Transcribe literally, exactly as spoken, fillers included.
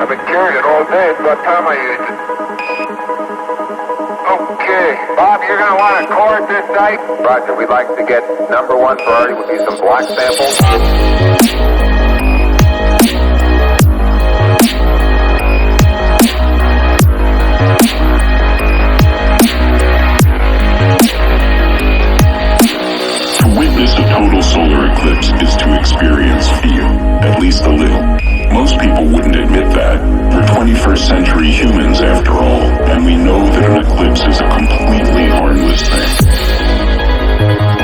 been carrying it all day. It's about time I used it. Okay. Bob, you're going to want to cord this night? Roger. We'd like to get number one priority would be some black samples. Witness a total solar eclipse is to experience fear, at least a little. Most people wouldn't admit that. We're twenty-first century humans after all, and we know that an eclipse is a completely harmless thing.